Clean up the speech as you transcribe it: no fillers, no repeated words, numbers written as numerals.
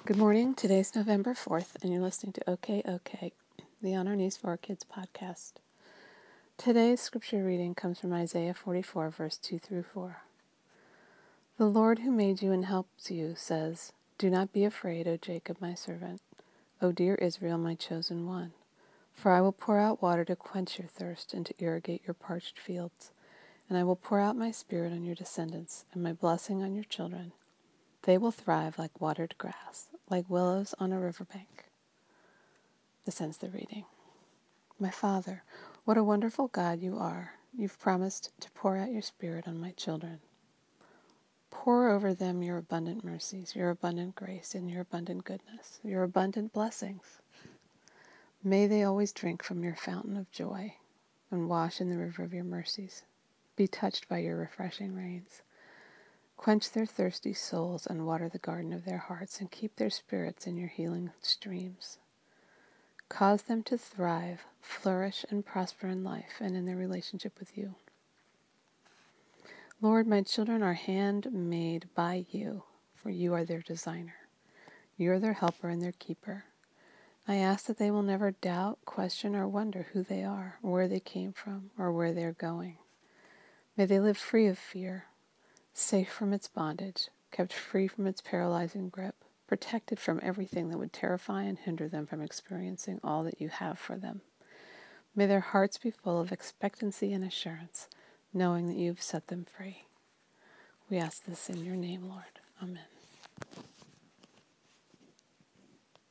Good morning. Today's November 4th, and you're listening to OK, the On Our Knees for Our Kids podcast. Today's scripture reading comes from Isaiah 44, verse 2 through 4. The Lord who made you and helps you says, "Do not be afraid, O Jacob, my servant, O dear Israel, my chosen one. For I will pour out water to quench your thirst and to irrigate your parched fields. And I will pour out my spirit on your descendants and my blessing on your children. They will thrive like watered grass, like willows on a riverbank." This ends the reading. My Father, what a wonderful God you are. You've promised to pour out your Spirit on my children. Pour over them your abundant mercies, your abundant grace, and your abundant goodness, your abundant blessings. May they always drink from your fountain of joy and wash in the river of your mercies. Be touched by your refreshing rains. Quench their thirsty souls and water the garden of their hearts and keep their spirits in your healing streams. Cause them to thrive, flourish, and prosper in life and in their relationship with you. Lord, my children are handmade by you, for you are their designer. You are their helper and their keeper. I ask that they will never doubt, question, or wonder who they are, or where they came from, or where they are going. May they live free of fear, safe from its bondage, kept free from its paralyzing grip, protected from everything that would terrify and hinder them from experiencing all that you have for them. May their hearts be full of expectancy and assurance, knowing that you have set them free. We ask this in your name, Lord. Amen.